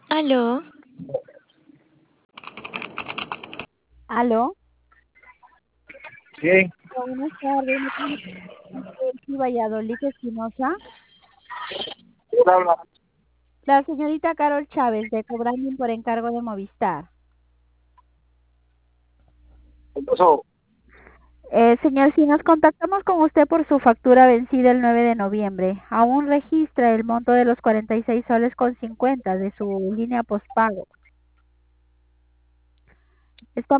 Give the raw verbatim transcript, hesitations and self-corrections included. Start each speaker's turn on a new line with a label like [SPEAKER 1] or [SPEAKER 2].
[SPEAKER 1] Aló,
[SPEAKER 2] Aló,
[SPEAKER 3] Sí,
[SPEAKER 2] buenas tardes, ¿me comunico con Valladolid Espinosa?
[SPEAKER 3] ¿quién habla?
[SPEAKER 2] La señorita Carol Chávez, de Cobranding por encargo de Movistar.
[SPEAKER 3] ¿Qué pasó?
[SPEAKER 2] Eh, señor, si nos contactamos con usted por su factura vencida el nueve de noviembre, aún registra el monto de los cuarenta y seis soles con cincuenta de su línea postpago. Estamos